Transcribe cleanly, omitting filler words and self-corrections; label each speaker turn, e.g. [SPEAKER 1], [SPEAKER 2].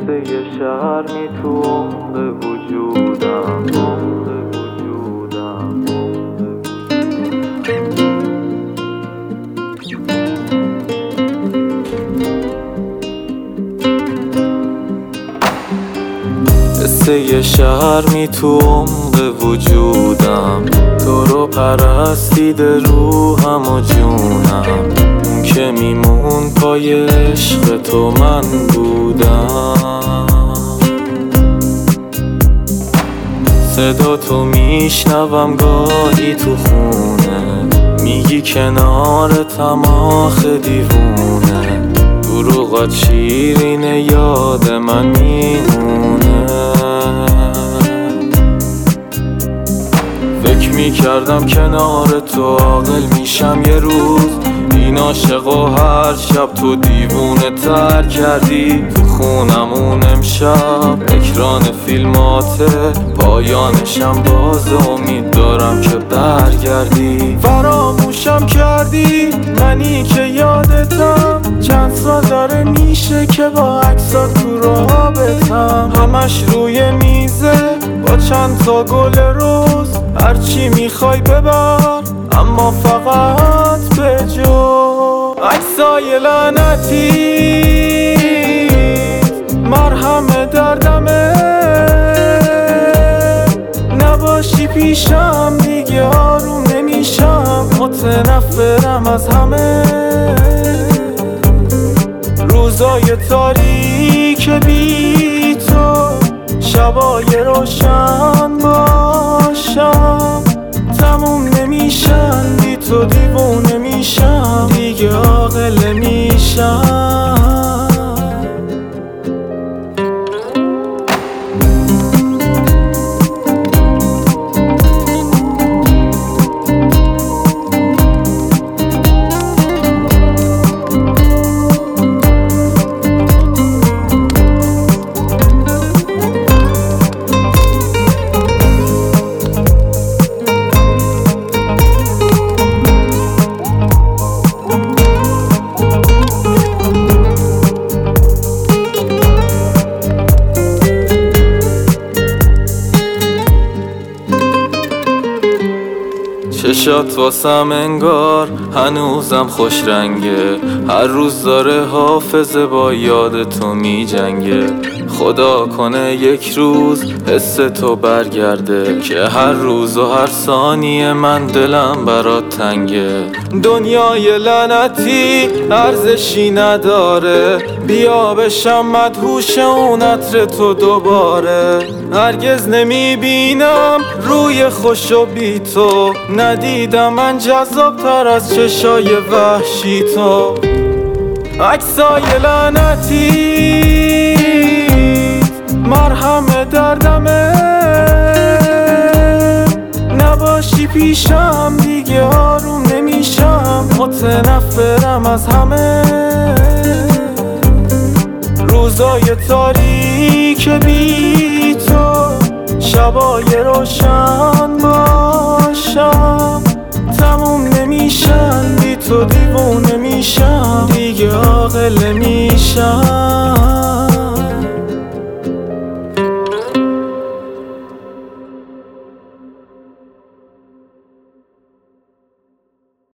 [SPEAKER 1] قصه شرمی تو عمق وجودم. قصه شرمی تو عمق وجودم، تو رو پرستیده روحم و جونم. اون که میمون پای عشق تو من بودم. صدا تو میشنوم گاهی تو خونه، میگی کنارتم آخه دیوونه. دروغات شیرینه یاد من میمونه. فکر میکردم کنار تو عاقل میشم یه روز. این عاشقو هر شب تو دیوونه تر کردی. تو خونمون امشب اکران فیلماته، پایانشم باز امید دارم که برگردی. فراموشم کردی منی که یادتم، چند سال داره میشه که با عکسات تو رابطم. همش روی میزه با چند تا گل روز، هرچی میخوای ببر اما فقط به جو. عکسای لعنتی مرهم دردمه، نباشی پیشم دیگه آروم نمیشم. متنفرم از همه روزای تاریک بی تو، شبای روشن باشم. تموم نمیشن بی تو، دیوونه میشم دیگه عاقل نمیشم. چشات واسم انگار هنوزم خوش رنگه، هر روز داره حافظه با یاد تو می جنگه. خدا کنه یک روز حس تو برگرده، که هر روز و هر ثانیه من دلم برات تنگه. دنیای لعنتی ارزشی نداره، بیا بشم مدهوش اون عطر تو دوباره. هرگز نمیبینم روی خوش و بی تو، ندیدم من جذاب تر از چشای وحشی تو. عکسای لعنتی مرهم دردمه، نباشی پیشم دیگه آروم نمیشم. متنفرم از همه روزای تاریک بی تو، شبای روشن باشم. تموم نمیشن